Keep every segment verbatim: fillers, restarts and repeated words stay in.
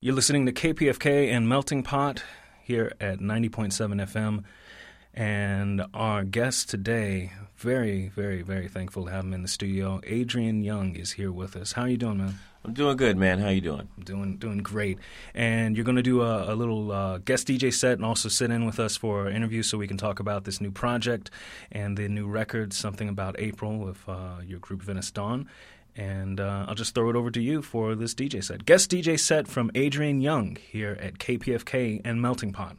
You're listening to K P F K and Melting Pot here at ninety point seven F M. And our guest today, very, very, very thankful to have him in the studio. Adrian Younge is here with us. How are you doing, man? I'm doing good, man. How you doing? I'm doing doing great. And you're going to do a, a little uh, guest D J set and also sit in with us for an interview so we can talk about this new project and the new record, Something About April, with uh, your group Venice Dawn. And uh, I'll just throw it over to you for this D J set. Guest D J set from Adrian Younge here at K P F K and Melting Pot.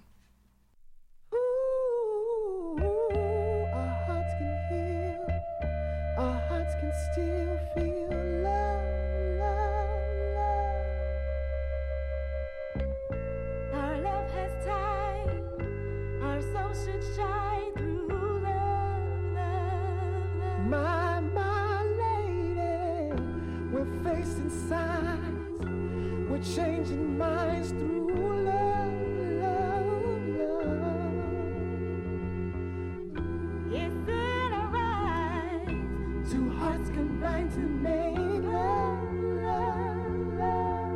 Still feel love, love, love. Our love has time, our soul should shine through love, love, love. My, my lady, we're facing signs, we're changing minds through love, love, love. Is it alright? Two hearts combine to make love, love, love.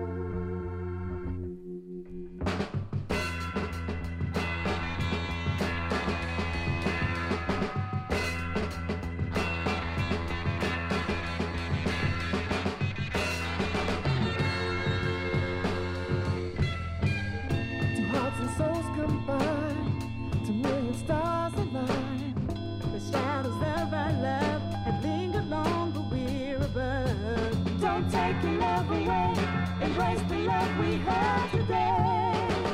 Two hearts and souls combine to million stars align. The shadows of our love have lingered long, but we're above. Don't take your love away, embrace the love we have today.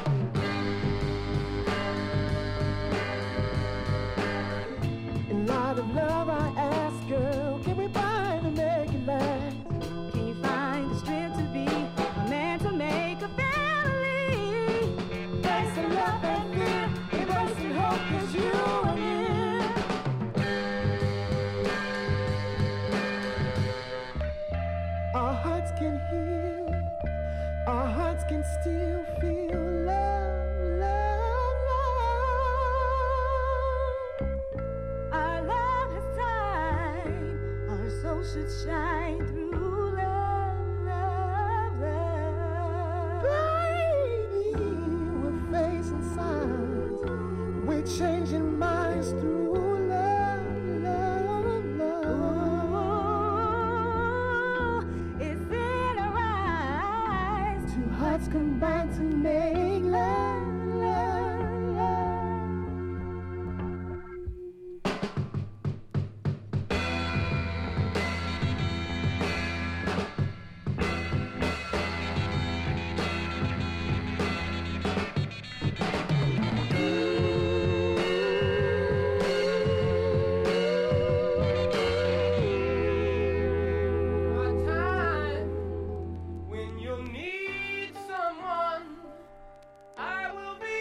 In light of love, I ask, girl, can we find and make it last? Can you find the strength to be a man to make a family? Embrace the love and fear, embrace and hope, 'cause you are near. Our hearts can heal, our hearts can still feel love, love, love. Our love has time, our soul should shine through love, love, love. Baby, we're facing signs, we're changing minds through love, love, love. Is it alright? Two hearts combine to make love, love, love. A time when you'll need someone, I will be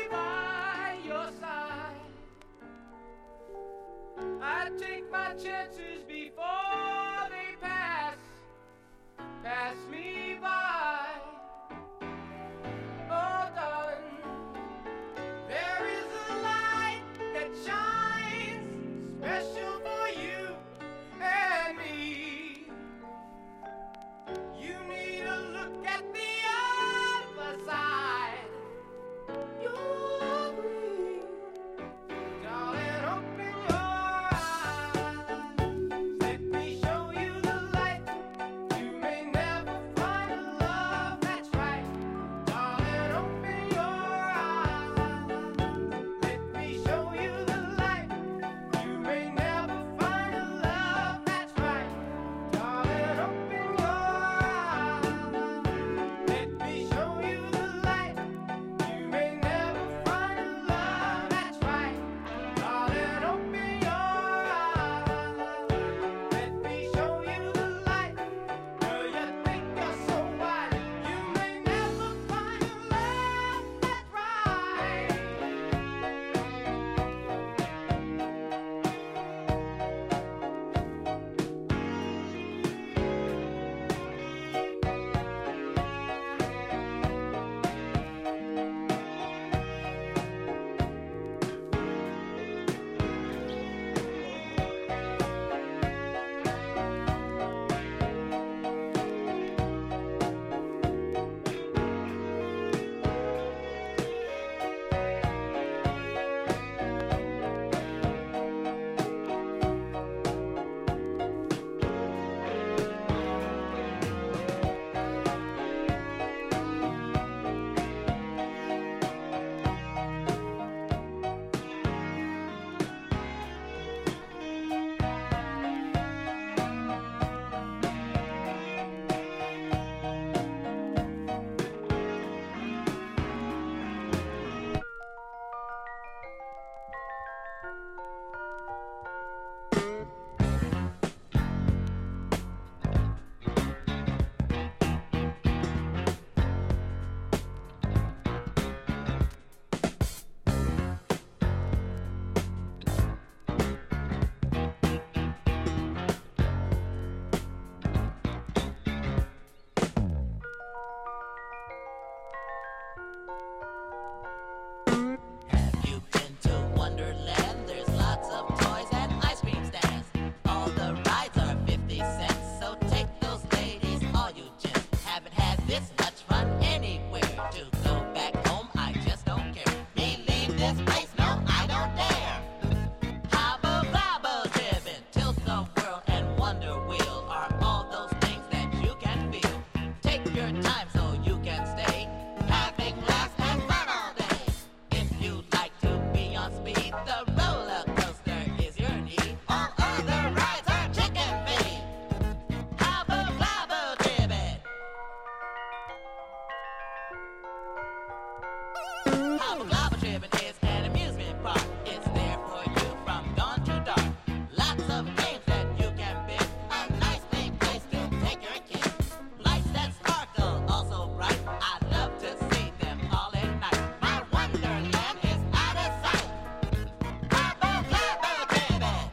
Hopper Globber Trippin' is an amusement park. It's there for you from dawn to dark. Lots of games that you can pick. A nice big place to take your kid. Lights that sparkle, also bright. I love to see them all at night. My wonderland is out of sight. Hopper Globber Trippin'.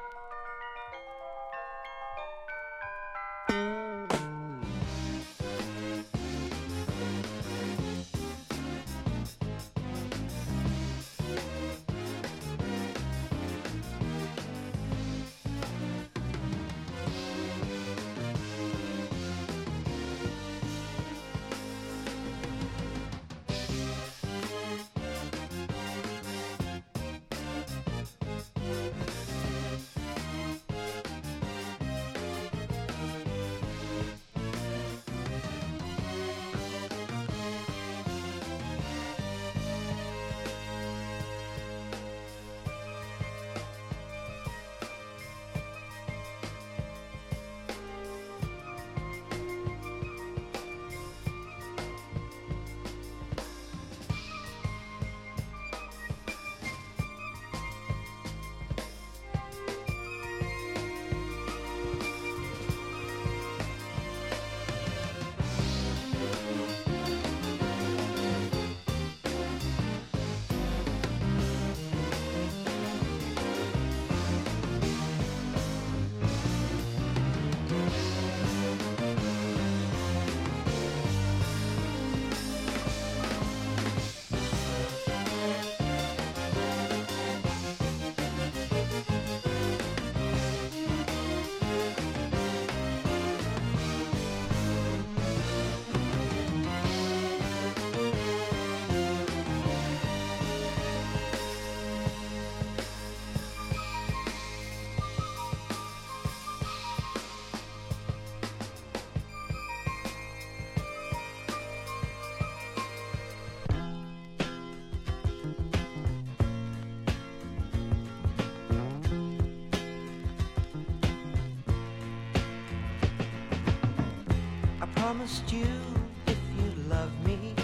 I promised you if you love me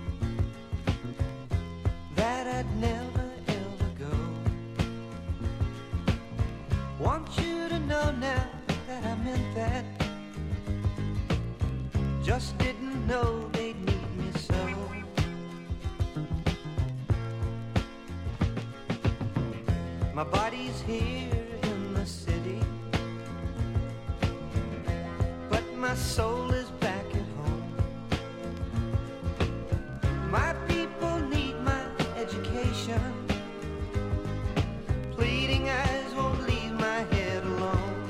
that I'd never ever go. Want you to know now that I meant that. Just didn't know they'd need me so. My body's here in the city, but my soul is back at home. My people need my education. Pleading eyes won't leave my head alone.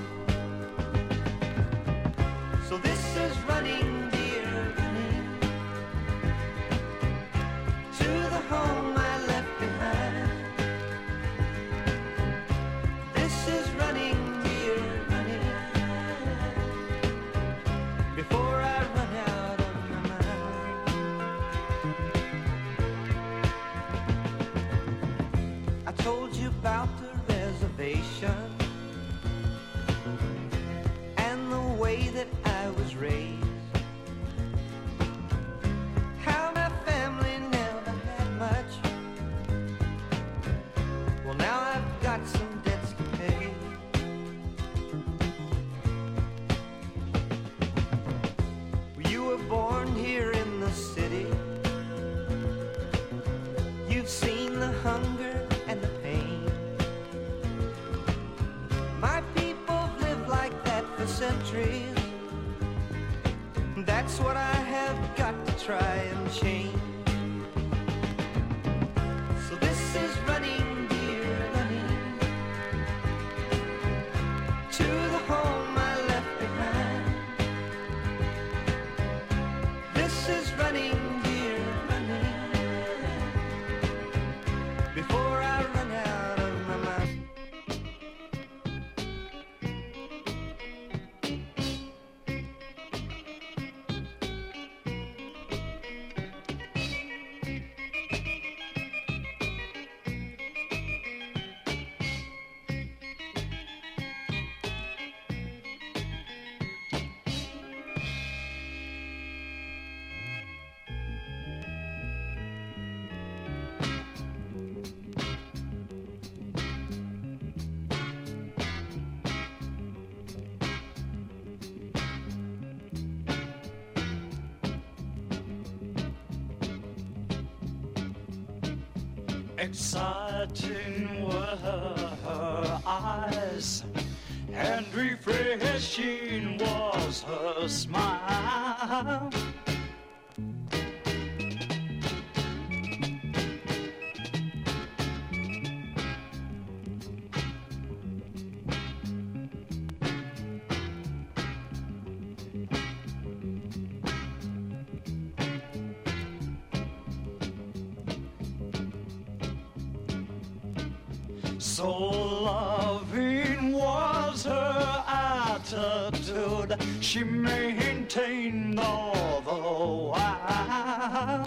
So this is running, dear, running to the home I left behind. This is running, dear, running before I run out of my mind. I told you about the reservation and the way that I was raised. How my family never had much. Well, now I've got some debts to pay. You were born here in the city. You've seen the hunger and the pain. My people have lived like that for centuries. That's what I have got to try and change. So this is running, dear, running to the home I left behind. This is running, dear, running before I run out of my mind. Exciting were her eyes, and refreshing was her smile. So loving was her attitude, she maintained all the while.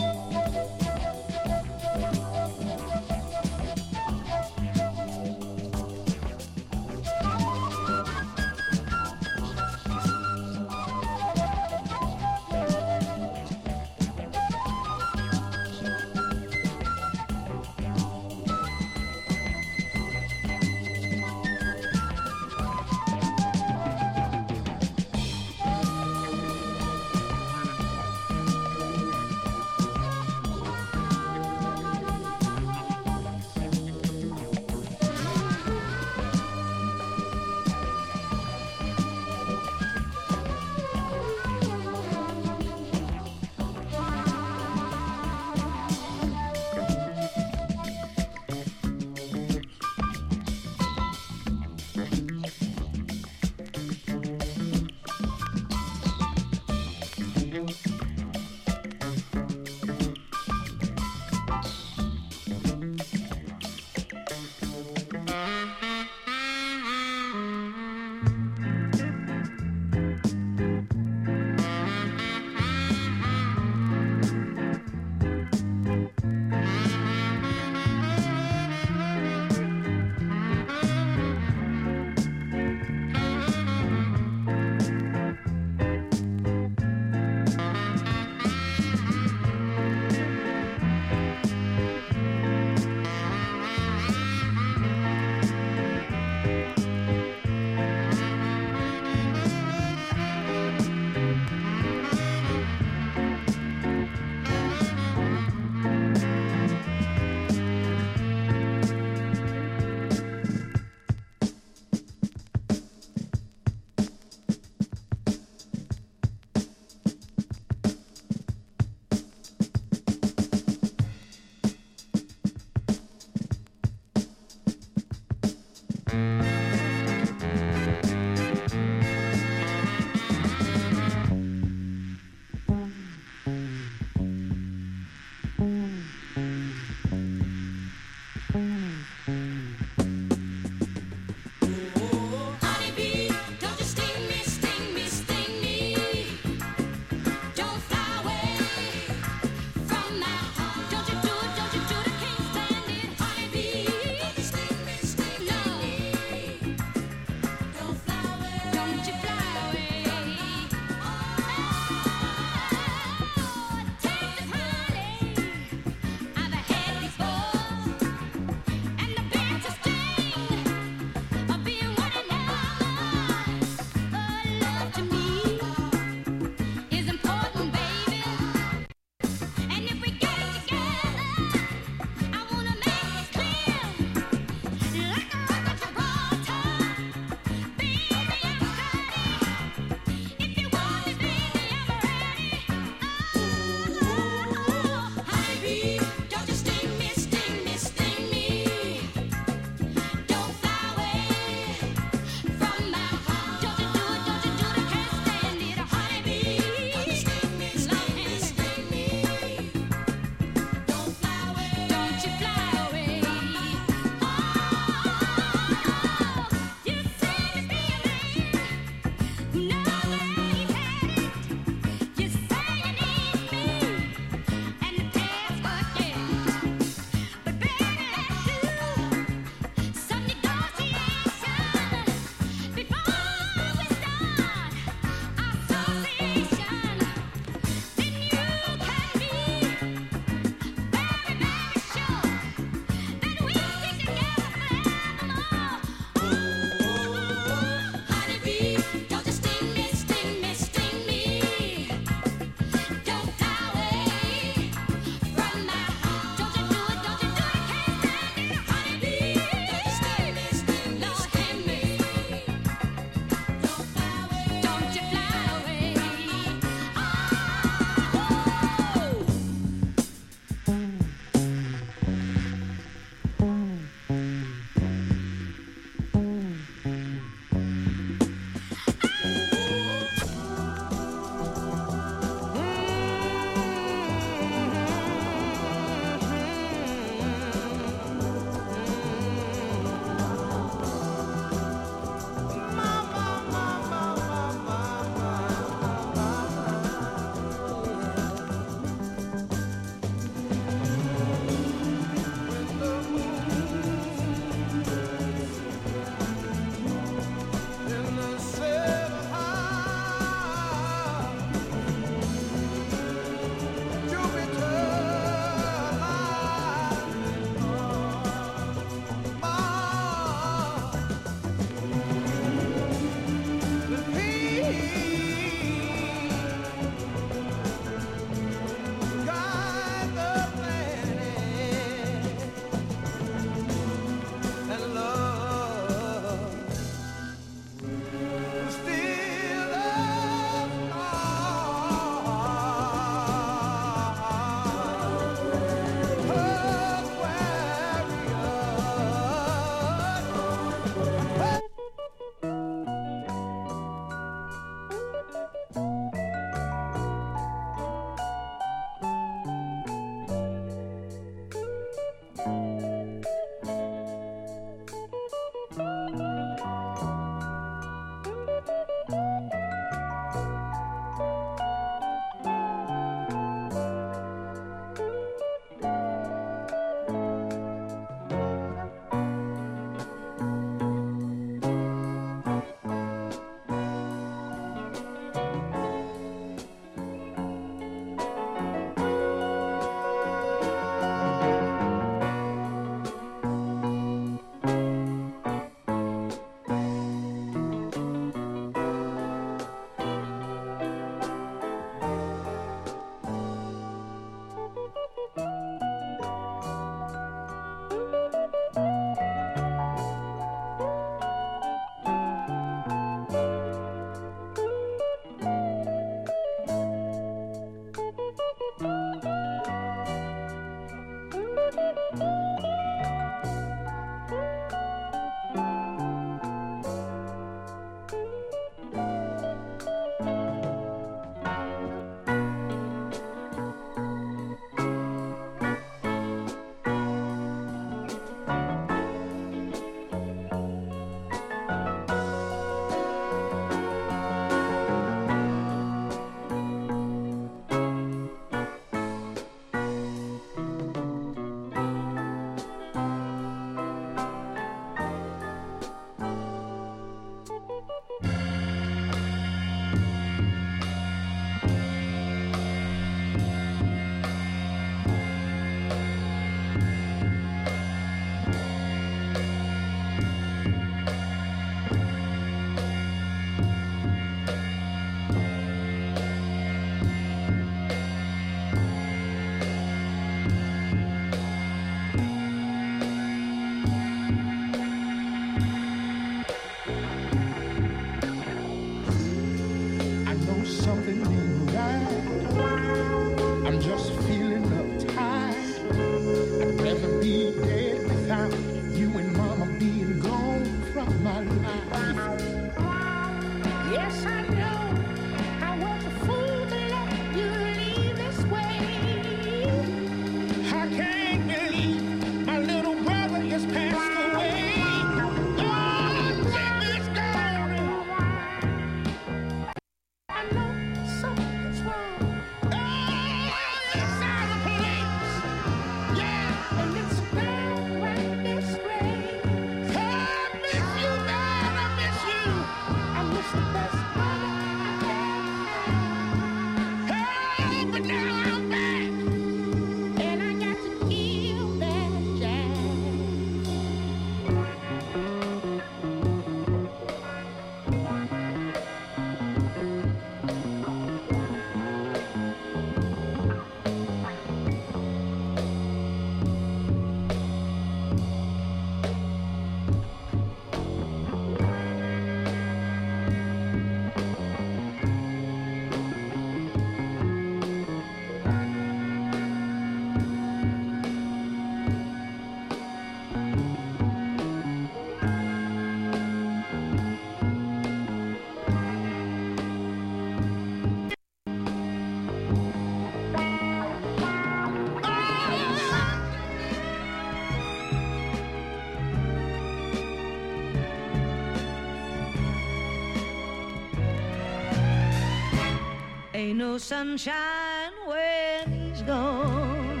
no sunshine when he's gone.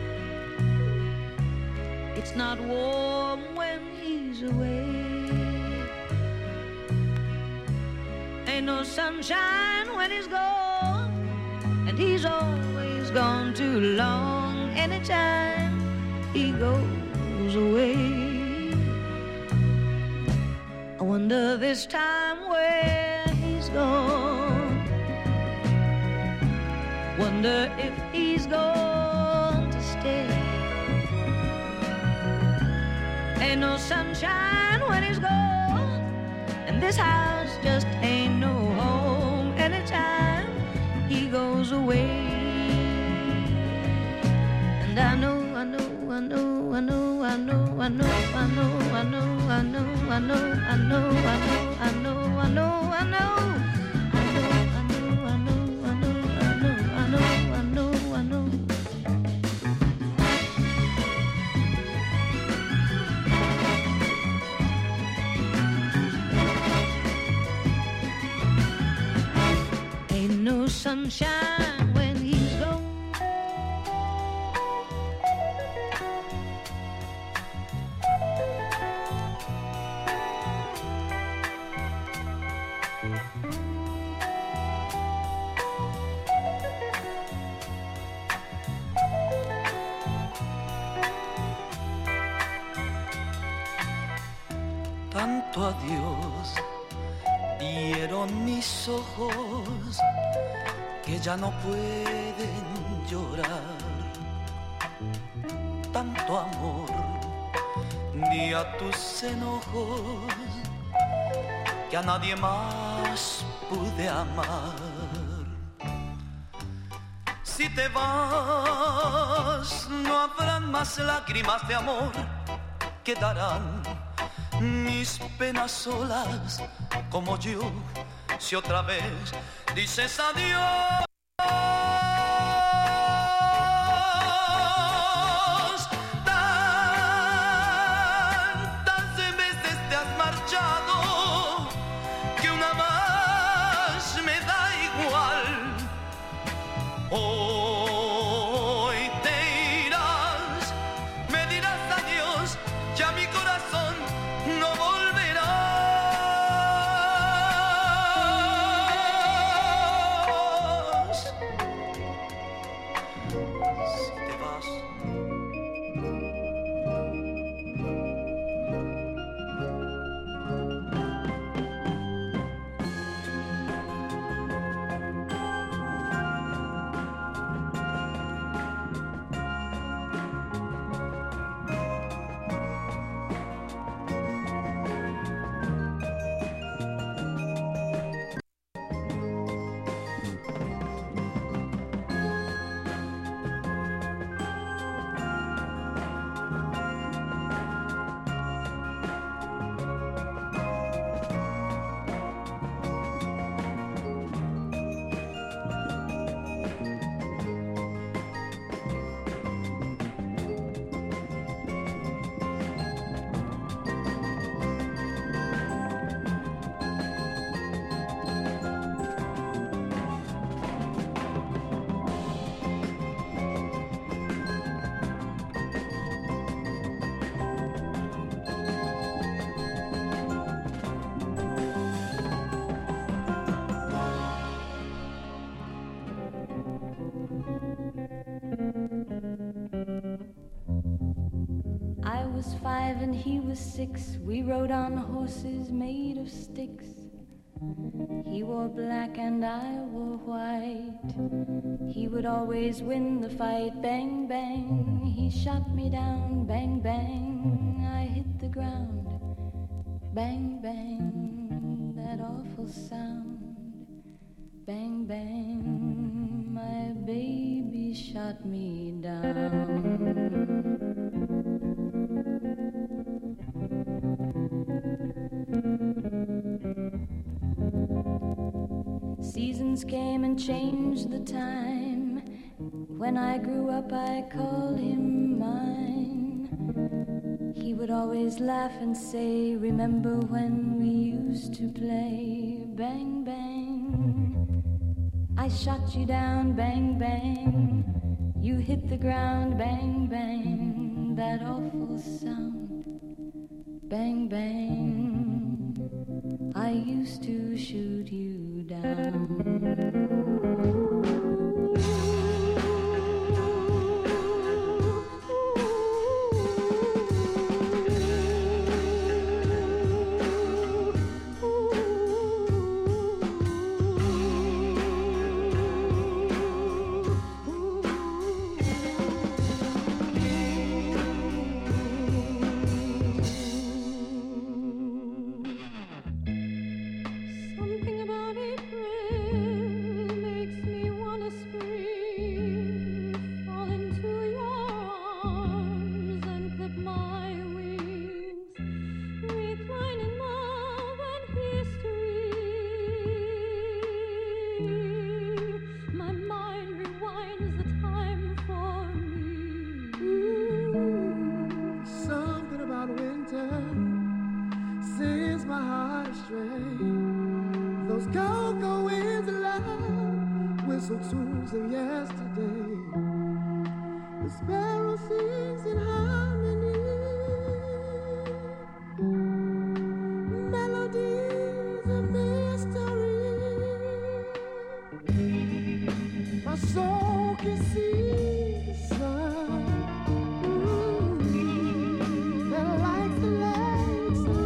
It's not warm when he's away. Ain't no sunshine when he's gone, and he's always gone too long. Anytime he goes away, I wonder this time where he's gone. Wonder if he's going to stay. Ain't no sunshine when he's gone, and this house just ain't no home. Anytime he goes away, and I know, I know, I know, I know, I know, I know, I know, I know, I know, I know, I know, I know, I know, I know, I know. Sunshine when he's gone. Tanto adiós dieron mis ojos que ya no pueden llorar. Tanto amor di a tus enojos que a nadie más pude amar. Si te vas, no habrán más lágrimas de amor, quedarán mis penas solas como yo. Si otra vez dices adiós, tantas veces te has marchado que una más me da igual. Hoy te irás, me dirás adiós, ya mi corazón no volverá. I was five and he was six. We rode on horses made of sticks. He wore black and I wore white. He would always win the fight. Bang, bang, he shot me down. Bang, bang, I hit the ground. Bang, bang, that awful sound. Bang, bang, my baby shot me down. Seasons came and changed the time. When I grew up I called him mine. He would always laugh and say, remember when we used to play? Bang, bang, I shot you down, bang, bang. You hit the ground, bang, bang. That awful sound, bang, bang. I used to shoot you down. Something about April makes me wanna scream, fall into your arms and clip my wings, recline in love and history. My mind rewinds the time for me. Something about winter sends my heart astray. Those go-go winds of love, whistle tunes of yesterday. The sparrow sings in harmony, melodies of mystery. My soul can see the sun. Ooh, that lights the lakes of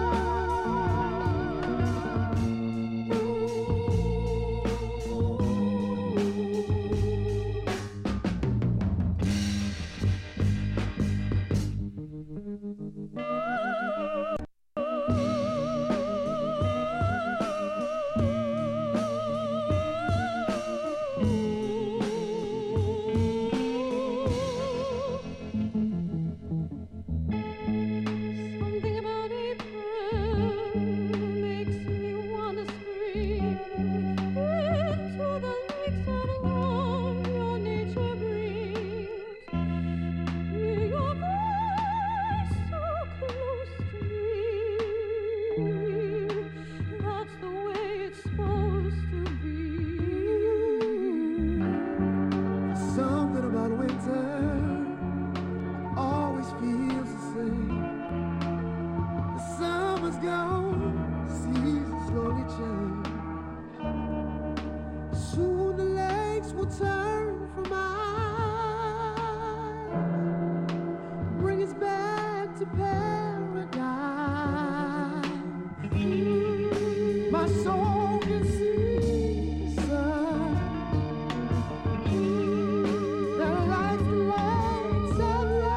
Something about April makes me wanna scream into the lakes of love your nature brings. Hear your voice so close to me. That's the way it's supposed to be. Something about winter always feels the same. The summer's gone, seasons slowly change. Soon the lakes will turn from ice, bring us back to paradise. My soul can see the sun that lights the lakes of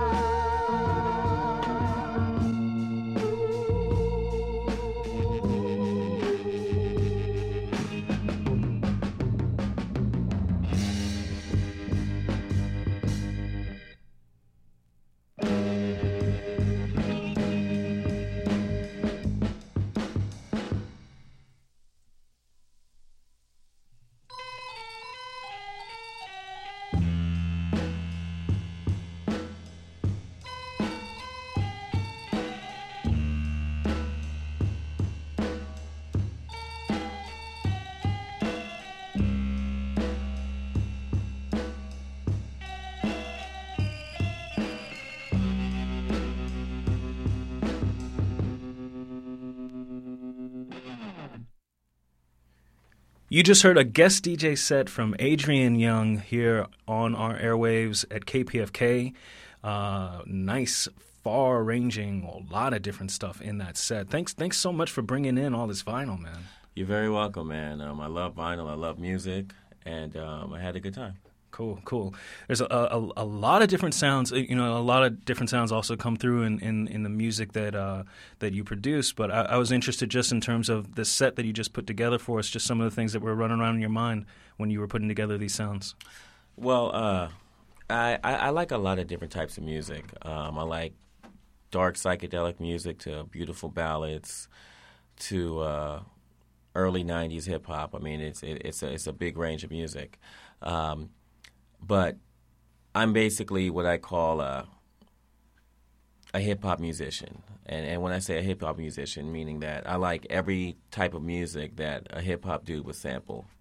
You just heard a guest D J set from Adrian Young here on our airwaves at K P F K. Uh, nice, far-ranging, a lot of different stuff in that set. Thanks, thanks so much for bringing in all this vinyl, man. You're very welcome, man. Um, I love vinyl. I love music, and um, I had a good time. Cool, cool. There's a, a a lot of different sounds. You know, a lot of different sounds also come through in, in, in the music that uh, that you produce. But I, I was interested just in terms of the set that you just put together for us. Just some of the things that were running around in your mind when you were putting together these sounds. Well, uh, I, I I like a lot of different types of music. Um, I like dark psychedelic music to beautiful ballads to uh, early nineties hip hop. I mean, it's it, it's a it's a big range of music. Um, But I'm basically what I call a, a hip-hop musician. And, and when I say a hip-hop musician, meaning that I like every type of music that a hip-hop dude would sample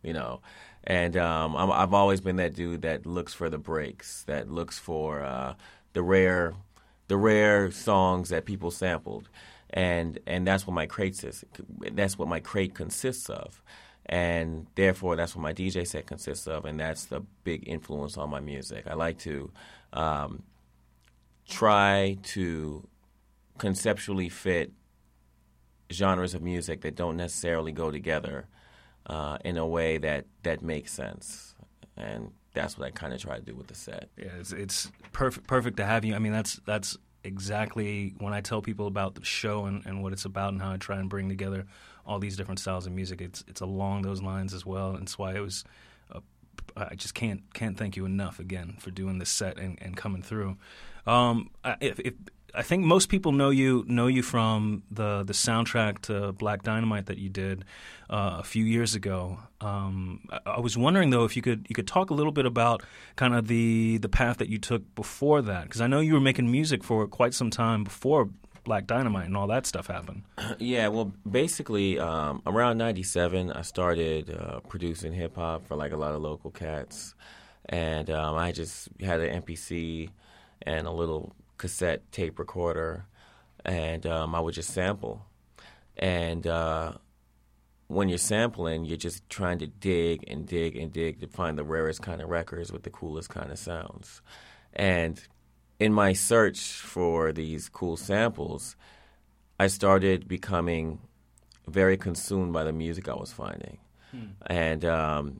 you know. And um, I'm, I've always been that dude that looks for the breaks, that looks for uh, the rare, the rare songs that people sampled, and and that's what my crate is. That's what my crate consists of, and therefore that's what my D J set consists of, and that's the big influence on my music. I like to um, try to conceptually fit genres of music that don't necessarily go together uh, in a way that, that makes sense. And that's what I kind of try to do with the set. Yeah, it's, it's perfect perfect to have you. I mean, that's that's exactly when I tell people about the show and, and what it's about and how I try and bring together all these different styles of music. It's it's along those lines as well. And that's why it was uh, I just can't can't thank you enough again for doing this set and, and coming through. Um, if, if I think most people know you know you from the the soundtrack to Black Dynamite that you did uh, a few years ago. Um, I, I was wondering though if you could you could talk a little bit about kind of the the path that you took before that, because I know you were making music for quite some time before Black Dynamite and all that stuff happened. Yeah, well, basically um, around ninety-seven, I started uh, producing hip hop for like a lot of local cats, and um, I just had an M P C and a little cassette tape recorder, and um, I would just sample. And uh, when you're sampling, you're just trying to dig and dig and dig to find the rarest kind of records with the coolest kind of sounds. And in my search for these cool samples, I started becoming very consumed by the music I was finding. Hmm. And um,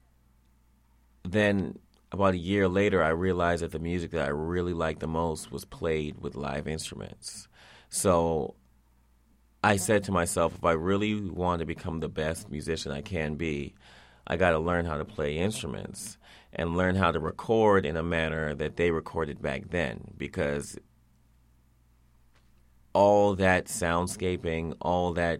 then about a year later, I realized that the music that I really liked the most was played with live instruments. So I said to myself, if I really want to become the best musician I can be, I got to learn how to play instruments and learn how to record in a manner that they recorded back then, because all that soundscaping, all that,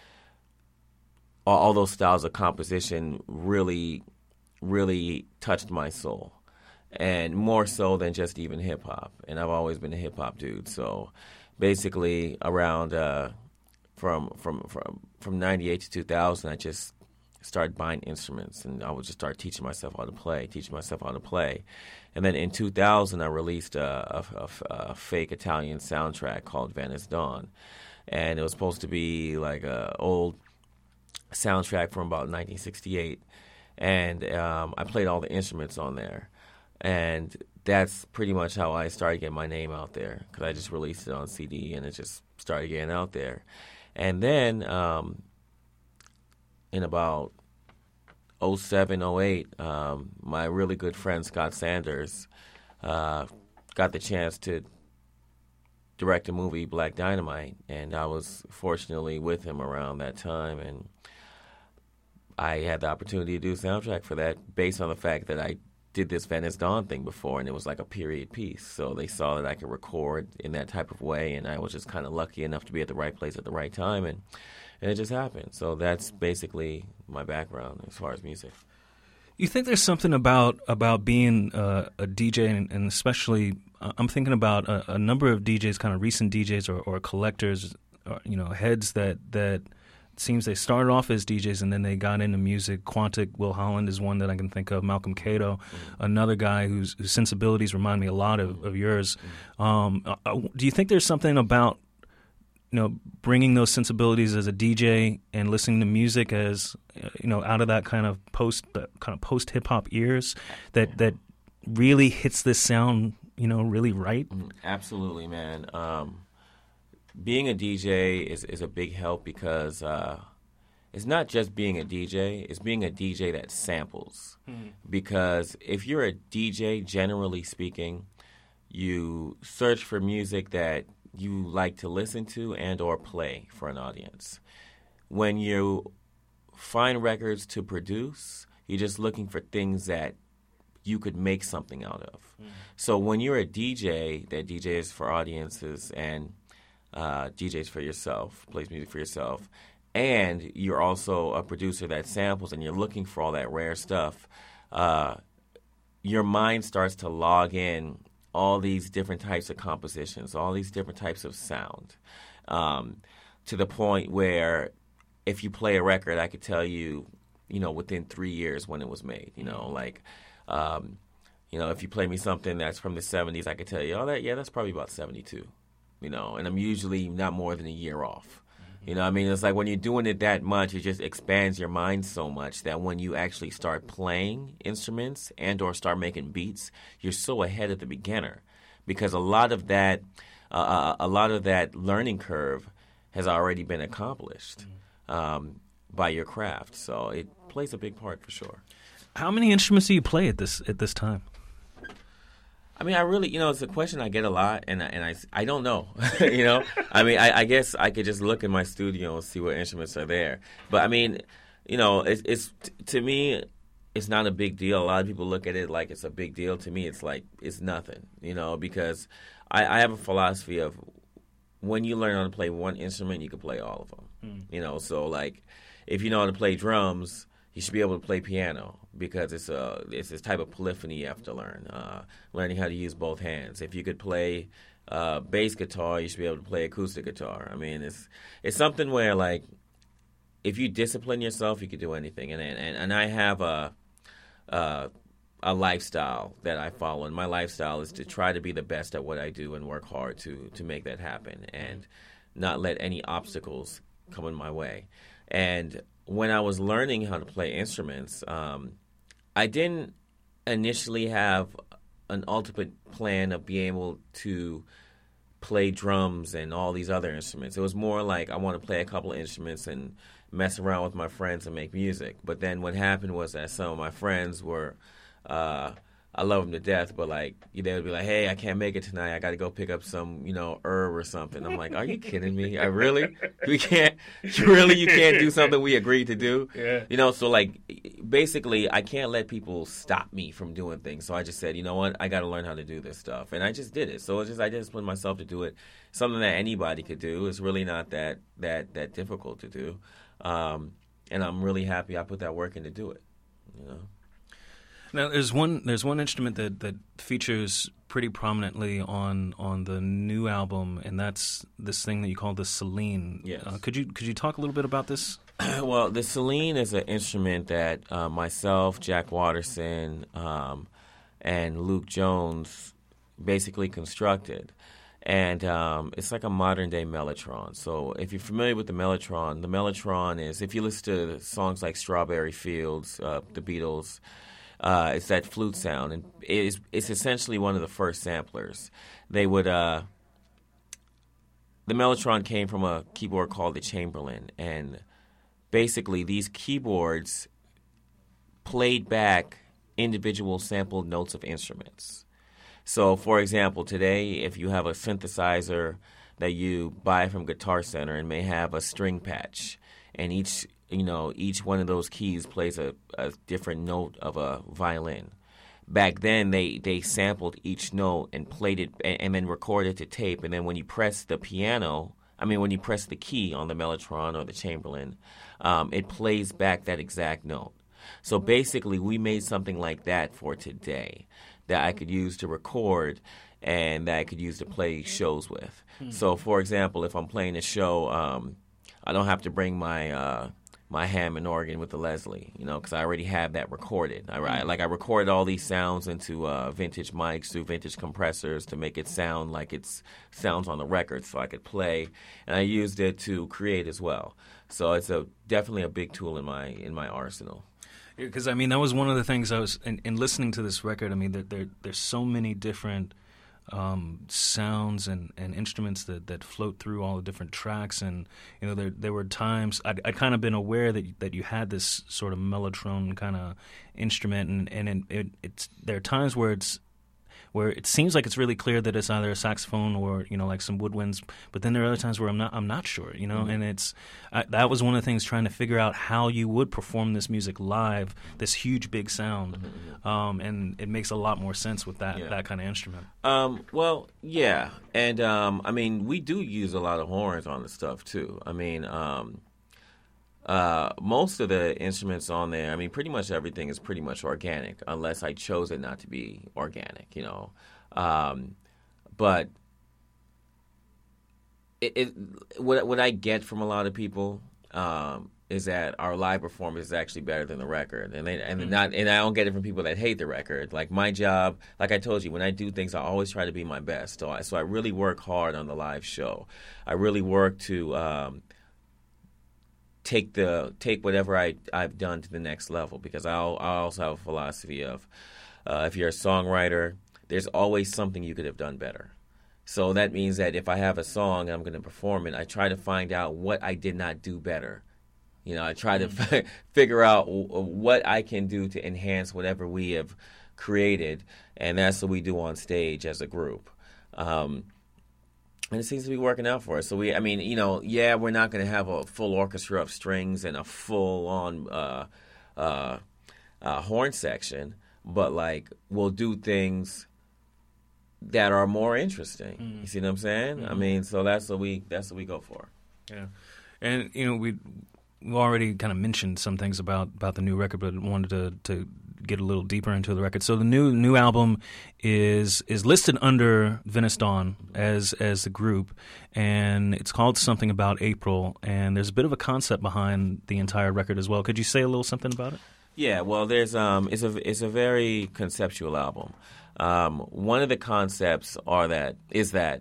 all, all those styles of composition really really touched my soul, and more so than just even hip-hop. And I've always been a hip-hop dude. So basically around uh, from from from from ninety-eight to two thousand, I just started buying instruments, and I would just start teaching myself how to play, teaching myself how to play. And then in two thousand, I released a, a, a, a fake Italian soundtrack called Venice Dawn. And it was supposed to be like an old soundtrack from about nineteen sixty-eight. And um, I played all the instruments on there. And that's pretty much how I started getting my name out there, because I just released it on C D and it just started getting out there. And then um, in about oh seven, oh eight, um, my really good friend Scott Sanders uh, got the chance to direct a movie, Black Dynamite, and I was fortunately with him around that time, and I had the opportunity to do a soundtrack for that based on the fact that I did this Venice Dawn thing before, and it was like a period piece. So they saw that I could record in that type of way, and I was just kind of lucky enough to be at the right place at the right time, and, and it just happened. So that's basically my background as far as music. You think there's something about about being uh, a D J, and, and especially uh, I'm thinking about a, a number of D Js, kind of recent D Js or, or collectors, or, you know, heads that that it seems they started off as D Js and then they got into music. Quantic Will Holland is one that I can think of. Malcolm Cato, mm-hmm. another guy whose, whose sensibilities remind me a lot of, of yours. Mm-hmm. Um, uh, do you think there's something about, you know, bringing those sensibilities as a D J and listening to music as, you know, out of that kind of post uh, kind of post hip hop ears that yeah. that really hits this sound, you know, really right? Absolutely, man. Um, being a D J is is a big help, because uh, it's not just being a D J; it's being a D J that samples. Mm-hmm. Because if you're a D J, generally speaking, you search for music that you like to listen to and or play for an audience. When you find records to produce, you're just looking for things that you could make something out of. Mm. So when you're a D J that D Js for audiences and uh, D Js for yourself, plays music for yourself, and you're also a producer that samples and you're looking for all that rare stuff, uh, your mind starts to log in all these different types of compositions, all these different types of sound, um, to the point where if you play a record, I could tell you you know, within three years when it was made. You know, like, um, you know, if you play me something that's from the seventies, I could tell you, oh, that yeah, that's probably about seventy-two. You know, and I'm usually not more than a year off. You know what I mean? It's like when you're doing it that much, it just expands your mind so much that when you actually start playing instruments and or start making beats, you're so ahead of the beginner because a lot of that, uh, a lot of that learning curve has already been accomplished um, by your craft. So it plays a big part for sure. How many instruments do you play at this at this time? I mean, I really, you know, it's a question I get a lot, and I, and I, I don't know, you know. I mean, I, I guess I could just look in my studio and see what instruments are there. But I mean, you know, it's, it's to me, it's not a big deal. A lot of people look at it like it's a big deal. To me, it's like it's nothing, you know, because I, I have a philosophy of when you learn how to play one instrument, you can play all of them, mm. you know. So like, if you know how to play drums, you should be able to play piano because it's a it's this type of polyphony you have to learn. Uh, learning how to use both hands. If you could play uh, bass guitar, you should be able to play acoustic guitar. I mean, it's it's something where like if you discipline yourself, you could do anything. And and and I have a a, a lifestyle that I follow, and my lifestyle is to try to be the best at what I do and work hard to to make that happen, and not let any obstacles come in my way. And when I was learning how to play instruments, um, I didn't initially have an ultimate plan of being able to play drums and all these other instruments. It was more like I want to play a couple of instruments and mess around with my friends and make music. But then what happened was that some of my friends were, uh, I love them to death, but like they would be like, "Hey, I can't make it tonight. I got to go pick up some, you know, herb or something." I'm like, "Are you kidding me? I really? We can't. Really, you can't do something we agreed to do? Yeah. You know." So like, basically, I can't let people stop me from doing things. So I just said, you know what? I got to learn how to do this stuff, and I just did it. So it's just I disciplined myself to do it. Something that anybody could do. It's really not that that that difficult to do, um, and I'm really happy I put that work in to do it. You know. Now, there's one there's one instrument that, that features pretty prominently on on the new album, and that's this thing that you call the Celine. Yes. Uh, could you could you talk a little bit about this? Well, the Celine is an instrument that uh, myself, Jack Watterson, um, and Luke Jones basically constructed. And um, it's like a modern-day mellotron. So if you're familiar with the mellotron, the mellotron is, if you listen to songs like Strawberry Fields, uh, the Beatles, Uh, it's that flute sound, and it's, it's essentially one of the first samplers. They would, uh, the mellotron came from a keyboard called the Chamberlin, and basically these keyboards played back individual sampled notes of instruments. So, for example, today, if you have a synthesizer that you buy from Guitar Center and may have a string patch, and each you know, each one of those keys plays a, a different note of a violin. Back then, they, they sampled each note and played it and, and then recorded to tape. And then when you press the piano, I mean, when you press the key on the mellotron or the Chamberlin, um, it plays back that exact note. So basically, we made something like that for today that I could use to record and that I could use to play shows with. Hmm. So, for example, if I'm playing a show, um, I don't have to bring my uh, my Hammond organ with the Leslie, you know, because I already have that recorded. I, I like I recorded all these sounds into uh, vintage mics through vintage compressors to make it sound like it sounds on the record, so I could play, and I used it to create as well. So it's a definitely a big tool in my in my arsenal. Because I mean, that was one of the things I was in, in listening to this record. I mean, there, there there's so many different Um, sounds and, and instruments that, that float through all the different tracks, and you know there there were times I'd, I'd kind of been aware that that you had this sort of mellotron kind of instrument, and and it, it, it's there are times where it's where it seems like it's really clear that it's either a saxophone or you know like some woodwinds, but then there are other times where I'm not I'm not sure, you know, mm-hmm. and it's I, that was one of the things trying to figure out how you would perform this music live, this huge big sound, mm-hmm. um, and it makes a lot more sense with that yeah. that kind of instrument. Um, well, yeah, and um, I mean we do use a lot of horns on the stuff too. I mean. Um, Uh, most of the instruments on there, I mean, pretty much everything is pretty much organic, unless I chose it not to be organic, you know. Um, but it, it, what what I get from a lot of people um, is that our live performance is actually better than the record, and they, and Mm. not and I don't get it from people that hate the record. Like my job, like I told you, when I do things, I always try to be my best. So I, so I really work hard on the live show. I really work to um, take the take whatever I I've done to the next level, because I I also have a philosophy of uh, if you're a songwriter, there's always something you could have done better. So that means that if I have a song and I'm going to perform it, I try to find out what I did not do better. You know, I try to f- figure out w- what I can do to enhance whatever we have created, and that's what we do on stage as a group. Um, and it seems to be working out for us. So we, I mean, you know, yeah, we're not going to have a full orchestra of strings and a full-on uh, uh, uh, horn section, but like we'll do things that are more interesting. Mm. You see what I'm saying? Mm-hmm. I mean, so that's what we that's what we go for. Yeah, and you know we we already kind of mentioned some things about, about the new record, but wanted to, to get a little deeper into the record. So the new new album is is listed under Venice Dawn as as the group, and it's called Something About April. And there's a bit of a concept behind the entire record as well. Could you say a little something about it? Yeah, well, there's um, it's a it's a very conceptual album. Um, one of the concepts are that is that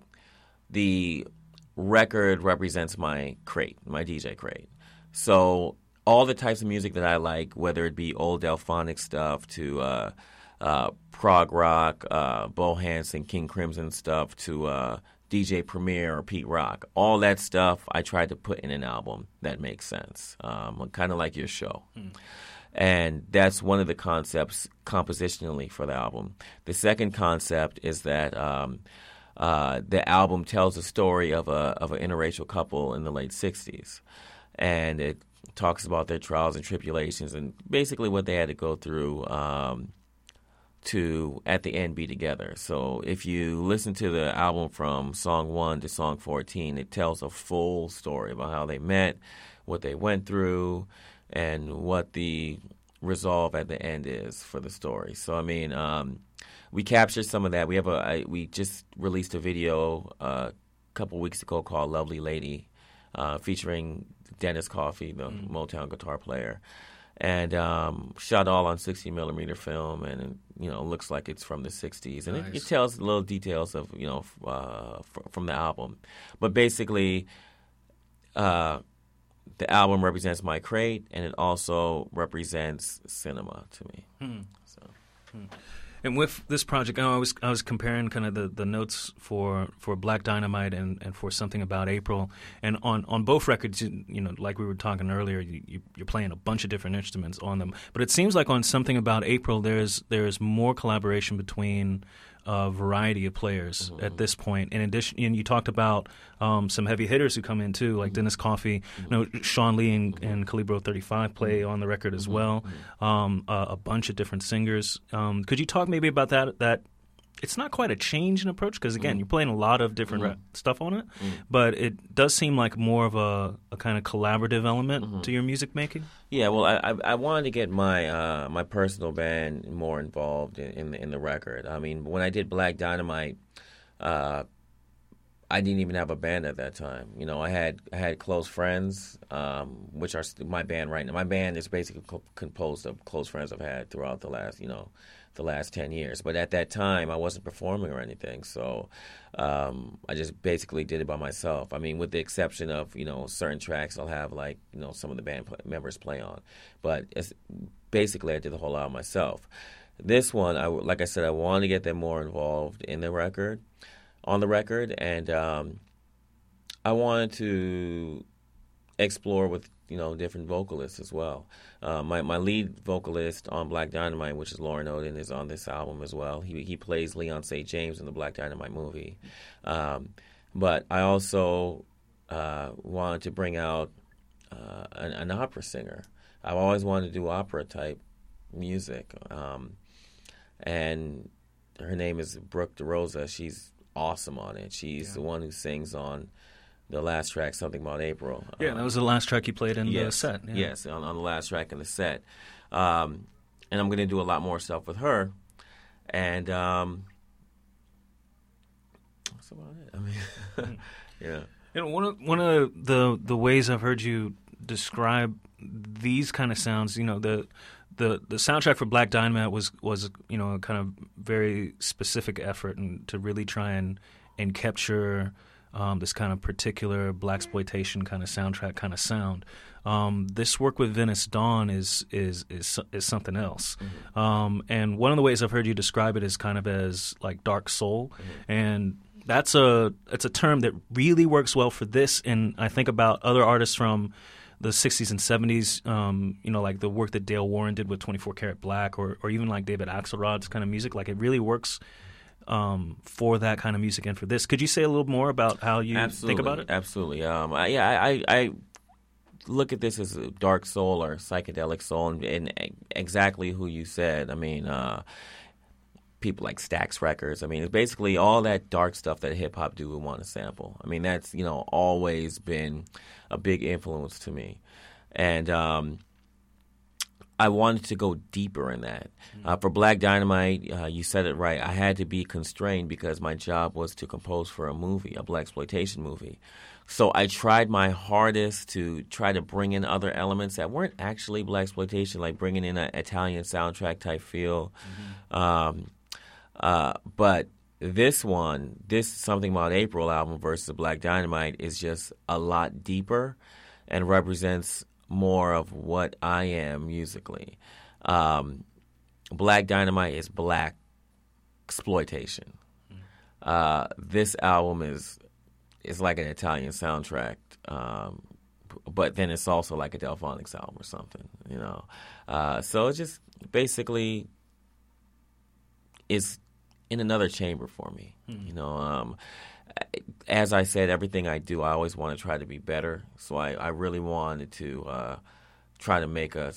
the record represents my crate, my D J crate. So all the types of music that I like, whether it be old Delphonic stuff to uh, uh, prog rock, uh, Bo Hansen, King Crimson stuff to uh, D J Premier or Pete Rock, all that stuff I tried to put in an album that makes sense, um, kind of like your show. Mm. And that's one of the concepts compositionally for the album. The second concept is that um, uh, the album tells the story of a of an interracial couple in the late sixties. And it talks about their trials and tribulations and basically what they had to go through um, to, at the end, be together. So if you listen to the album from song one to song fourteen, it tells a full story about how they met, what they went through, and what the resolve at the end is for the story. So, I mean, um, we captured some of that. We have a I, we just released a video uh, a couple weeks ago called Lovely Lady, uh, featuring Dennis Coffey, the mm. Motown guitar player, and um, shot all on sixty millimeter film, and you know, looks like it's from the sixties, and nice. it, it tells little details of you know uh, f- from the album, but basically, uh, the album represents my crate, and it also represents cinema to me. Hmm. So. Hmm. And with this project, I was I was comparing kind of the, the notes for, for Black Dynamite and, and for Something About April, and on, on both records, you, you know, like we were talking earlier, you, you, you're playing a bunch of different instruments on them. But it seems like on Something About April, there's there's more collaboration between a variety of players mm-hmm. at this point. In addition, and you talked about um, some heavy hitters who come in too, like mm-hmm. Dennis Coffey. Mm-hmm. You know, Sean Lee and, mm-hmm. and Calibro thirty-five play mm-hmm. on the record as mm-hmm. well. Mm-hmm. Um, uh, a bunch of different singers. Um, could you talk maybe about that? That it's not quite a change in approach because again, mm-hmm. you're playing a lot of different mm-hmm. ra- stuff on it, mm-hmm. but it does seem like more of a, a kind of collaborative element mm-hmm. to your music making. Yeah, well, I I, I wanted to get my uh, my personal band more involved in in the, in the record. I mean, when I did Black Dynamite, uh, I didn't even have a band at that time. You know, I had I had close friends, um, which are my band right now. My band is basically co- composed of close friends I've had throughout the last, you know, the last ten years. But at that time, I wasn't performing or anything, so um, I just basically did it by myself. I mean, with the exception of, you know, certain tracks I'll have, like, you know, some of the band play- members play on. But it's, basically, I did the whole album myself. This one, I, like I said, I wanted to get them more involved in the record, on the record, and um, I wanted to explore with, you know, different vocalists as well. Uh, my my lead vocalist on Black Dynamite, which is Lauren Oden, is on this album as well. He he plays Leon Saint James in the Black Dynamite movie. Um, but I also uh, wanted to bring out uh, an, an opera singer. I've always wanted to do opera type music, um, and her name is Brooke DeRosa. She's awesome on it. She's yeah. the one who sings on the last track, Something About April. Yeah, um, that was the last track you played in yes, the set. Yeah. Yes, on, on the last track in the set. Um, and I'm going to do a lot more stuff with her. And um, that's about it. I mean, yeah. You know, one of one of the the ways I've heard you describe these kind of sounds, you know, the the the soundtrack for Black Dynamite was was you know a kind of very specific effort and to really try and and capture um, this kind of particular blaxploitation kind of soundtrack kind of sound. Um, this work with Venice Dawn is is is is something else, mm-hmm. um, and one of the ways I've heard you describe it is kind of as like dark soul, mm-hmm. and that's a it's a term that really works well for this. And I think about other artists from the sixties and seventies, um, you know, like the work that Dale Warren did with twenty-four Karat Black, or or even like David Axelrod's kind of music. Like it really works um, for that kind of music and for this. Could you say a little more about how you absolutely, think about it? Absolutely. Um, I, yeah, I, I look at this as a dark soul or psychedelic soul, and, and exactly who you said. I mean, uh, people like Stax Records. I mean, it's basically all that dark stuff that hip hop do would want to sample. I mean, that's, you know, always been a big influence to me. And um, I wanted to go deeper in that. Mm-hmm. Uh, for Black Dynamite, uh, you said it right. I had to be constrained because my job was to compose for a movie, a blaxploitation movie. So I tried my hardest to try to bring in other elements that weren't actually blaxploitation, like bringing in an Italian soundtrack type feel. Mm-hmm. Um, uh, but this one, this Something About April album versus Black Dynamite is just a lot deeper and represents more of what I am musically. Um, Black Dynamite is black exploitation. Mm-hmm. Uh, this album is is like an Italian soundtrack, um, but then it's also like a Delphonics album or something, you know. Uh, so it just basically is in another chamber for me, mm-hmm. you know. Um, as I said, everything I do, I always want to try to be better. So I, I really wanted to uh, try to make a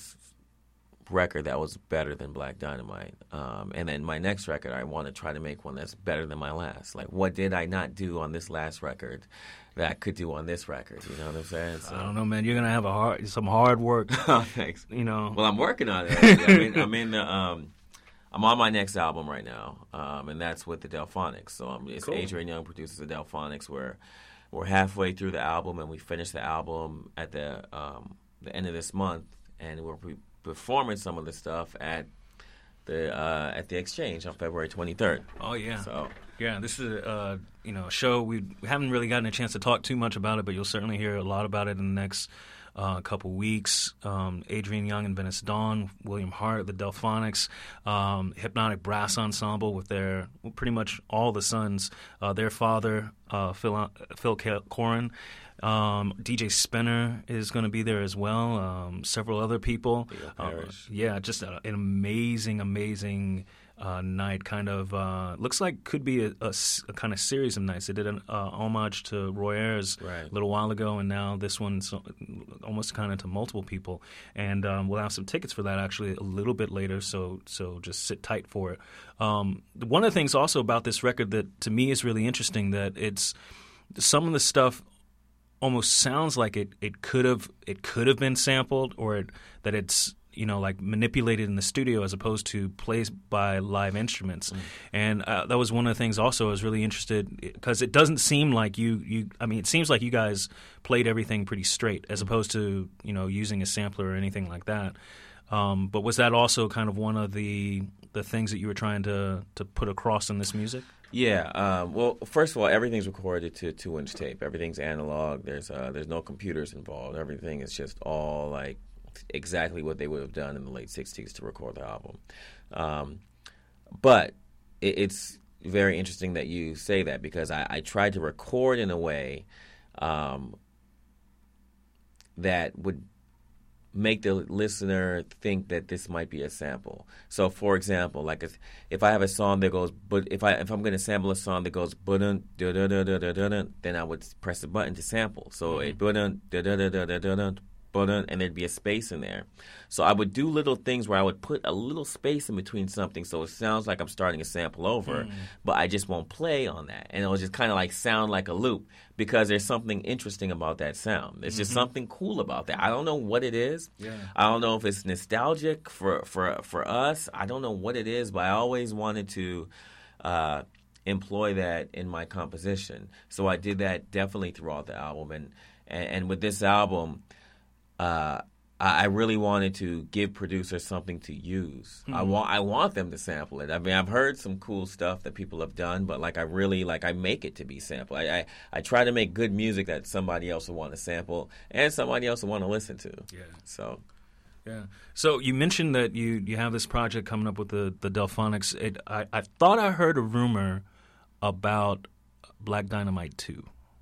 record that was better than Black Dynamite. Um, and then my next record, I want to try to make one that's better than my last. Like, what did I not do on this last record that I could do on this record? You know what I'm saying? So, I don't know, man. You're gonna have a hard, some hard work. Oh, thanks. You know. Well, I'm working on it. I'm in, I'm in the. Um, I'm on my next album right now, um, and that's with the Delphonics. So um, it's cool. Adrian Young produces the Delphonics. We're we're halfway through the album, and we finished the album at the um, the end of this month, and we're pre- performing some of the stuff at the uh, at the Exchange on February twenty-third. Oh yeah, so yeah, this is a uh, you know a show we, we haven't really gotten a chance to talk too much about it, but you'll certainly hear a lot about it in the next uh, couple weeks. Um, Adrian Young and Venice Dawn, William Hart, the Delphonics, um, Hypnotic Brass Ensemble with their well, pretty much all the sons, uh, their father uh, Phil Phil Corin. Um, D J Spinner is going to be there as well. Um, several other people. Uh, yeah, just a, an amazing, amazing uh, night. Kind of uh, looks like could be a, a, a kind of series of nights. They did an uh, homage to Roy Ayers right. a little while ago, and now this one's almost kind of to multiple people. And um, we'll have some tickets for that actually a little bit later. So so just sit tight for it. Um, one of the things also about this record that to me is really interesting that it's some of the stuff almost sounds like it, it could have it could have been sampled, or it, that it's you know like manipulated in the studio as opposed to plays by live instruments. Mm. And uh, that was one of the things also I was really interested because it doesn't seem like you you I mean it seems like you guys played everything pretty straight as opposed to you know using a sampler or anything like that. Um, but was that also kind of one of the the things that you were trying to to put across in this music? Yeah. Um, well, first of all, everything's recorded to two-inch tape. Everything's analog. There's uh, there's no computers involved. Everything is just all like exactly what they would have done in the late sixties to record the album. Um, but it, it's very interesting that you say that because I, I tried to record in a way um, that would make the listener think that this might be a sample. So, for example, like if, if I have a song that goes, but if I if I'm going to sample a song that goes, then I would press the button to sample. So it and there'd be a space in there. So I would do little things where I would put a little space in between something so it sounds like I'm starting a sample over, mm. but I just won't play on that. And it'll just kind of like sound like a loop because there's something interesting about that sound. There's just mm-hmm. something cool about that. I don't know what it is. Yeah. I don't know if it's nostalgic for, for, for us. I don't know what it is, but I always wanted to uh, employ that in my composition. So I did that definitely throughout the album. And, and, and with this album, uh, I I really wanted to give producers something to use. I want I want them to sample it. I mean, I've heard some cool stuff that people have done, but like I really like I make it to be sampled. I I, I try to make good music that somebody else will want to sample and somebody else will want to listen to. Yeah. So. Yeah. So you mentioned that you, you have this project coming up with the the Delphonics. It, I I thought I heard a rumor about Black Dynamite two.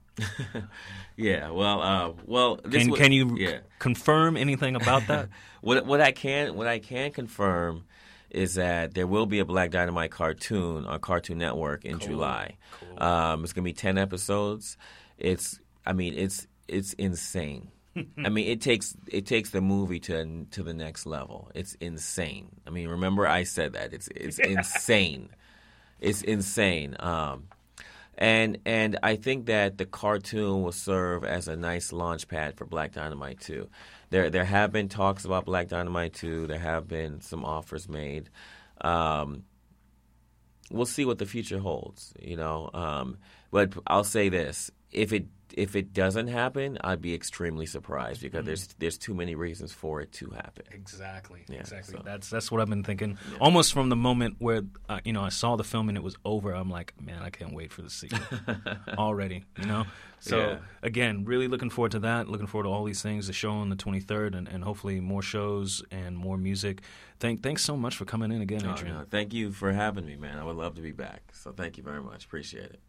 Yeah. Well. Uh, well. This Can was, can you yeah. c- confirm anything about that? What what I can what I can confirm is that there will be a Black Dynamite cartoon on Cartoon Network in Cool. July. Cool. Um, it's gonna be ten episodes. It's I mean it's it's insane. I mean it takes it takes the movie to to the next level. It's insane. I mean remember I said that it's it's insane. It's insane. Um, and and I think that the cartoon will serve as a nice launch pad for Black Dynamite two. There there have been talks about Black Dynamite two. There have been some offers made. Um, we'll see what the future holds, you know. Um, but I'll say this: if it if it doesn't happen, I'd be extremely surprised because Mm-hmm. there's there's too many reasons for it to happen. Exactly. Yeah, exactly. so- That's that's what I've been thinking. Almost from the moment where uh, you know I saw the film and it was over, I'm like, man, I can't wait for the sequel already. You know. So Yeah. again, really looking forward to that. Looking forward to all these things. The show on the twenty-third, and, and hopefully more shows and more music. Thank thanks so much for coming in again, Oh, Adrian. no, thank you for having me, man. I would love to be back. So thank you very much. Appreciate it.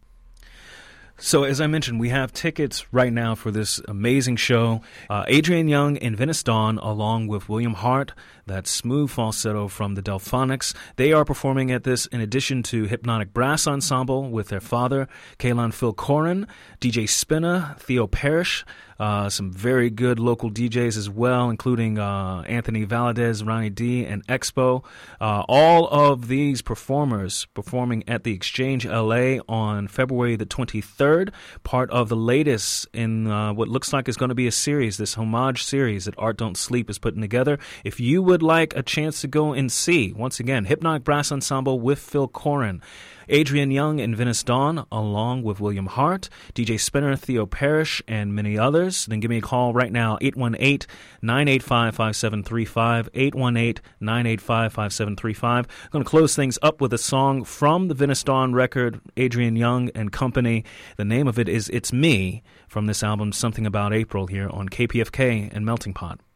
So, as I mentioned, we have tickets right now for this amazing show. Uh, Adrian Young and Venice Dawn, along with William Hart, that smooth falsetto from the Delphonics. They are performing at this in addition to Hypnotic Brass Ensemble with their father, Kalan Phil Corin, D J Spinner, Theo Parrish, uh, some very good local D Js as well, including uh, Anthony Valadez, Ronnie D, and Expo. Uh, all of these performers performing at the Exchange L A on February the twenty-third, part of the latest in uh, what looks like is going to be a series, this homage series that Art Don't Sleep is putting together. If you would like a chance to go and see, once again, Hypnotic Brass Ensemble with Phil Corin, Adrian Young and Venice Dawn, along with William Hart, D J Spinner, Theo Parrish, and many others, then give me a call right now, eight one eight, nine eight five, five seven three five, eight one eight, nine eight five, five seven three five. I'm going to close things up with a song from the Venice Dawn record, Adrian Young and Company. The name of it is It's Me, from this album, Something About April, here on K P F K and Melting Pot.